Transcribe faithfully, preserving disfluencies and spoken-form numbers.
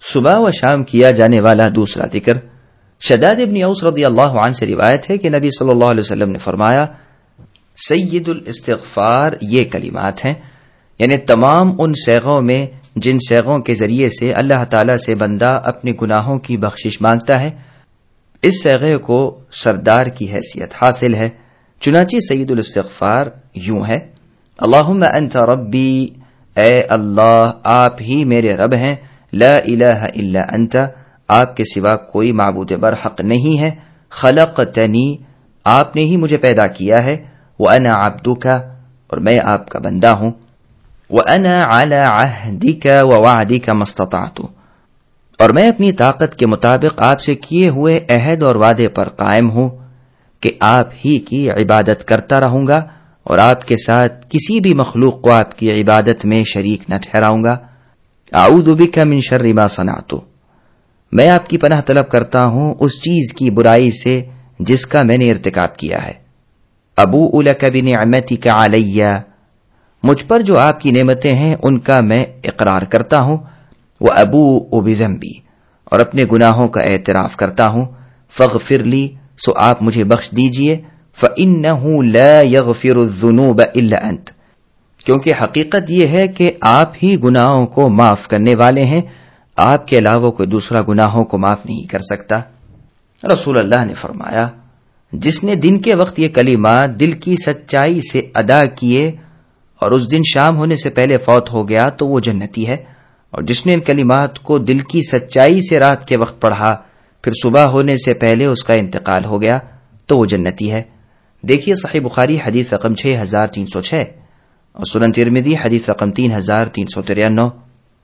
صبح و شام کیا جانے والا دوسرا ذکر شداد ابن اوس رضی اللہ عنہ سے روایت ہے کہ نبی صلی اللہ علیہ وسلم نے فرمایا، سید الاستغفار یہ کلمات ہیں، یعنی تمام ان صیغوں میں جن صیغوں کے ذریعے سے اللہ تعالیٰ سے بندہ اپنے گناہوں کی بخشش مانگتا ہے، اس صیغے کو سردار کی حیثیت حاصل ہے۔ چنانچہ سید الاستغفار یوں ہے، اللہم انت ربی، اے اللہ آپ ہی میرے رب ہیں، لا الہ الا انت، آپ کے سوا کوئی معبود برحق نہیں ہے، خلقتنی، آپ نے ہی مجھے پیدا کیا ہے، وانا عبدک، اور میں آپ کا بندہ ہوں، وانا علی عہدک ووعدک ما استطعت، اور میں اپنی طاقت کے مطابق آپ سے کیے ہوئے عہد اور وعدے پر قائم ہوں کہ آپ ہی کی عبادت کرتا رہوں گا اور آپ کے ساتھ کسی بھی مخلوق کو آپ کی عبادت میں شریک نہ ٹھہراؤں گا۔ اعوذ بک من شر ما صنعت، میں آپ کی پناہ طلب کرتا ہوں اس چیز کی برائی سے جس کا میں نے ارتکاب کیا ہے۔ ابوء لک بنعمتک علی، مجھ پر جو آپ کی نعمتیں ہیں ان کا میں اقرار کرتا ہوں، وابوء بذنبی، اور اپنے گناہوں کا اعتراف کرتا ہوں، فاغفر لی، سو آپ مجھے بخش دیجئے، فإنہ لا یغفر الذنوب الا انت، کیونکہ حقیقت یہ ہے کہ آپ ہی گناہوں کو معاف کرنے والے ہیں، آپ کے علاوہ کوئی دوسرا گناہوں کو معاف نہیں کر سکتا۔ رسول اللہ نے فرمایا، جس نے دن کے وقت یہ کلمات دل کی سچائی سے ادا کیے اور اس دن شام ہونے سے پہلے فوت ہو گیا تو وہ جنتی ہے، اور جس نے ان کلمات کو دل کی سچائی سے رات کے وقت پڑھا پھر صبح ہونے سے پہلے اس کا انتقال ہو گیا تو وہ جنتی ہے۔ دیکھیے صحیح بخاری حدیث رقم چھ ہزار تین سو چھ اور سنن ترمذی حدیث رقم تین ہزار تین سو ترانوے۔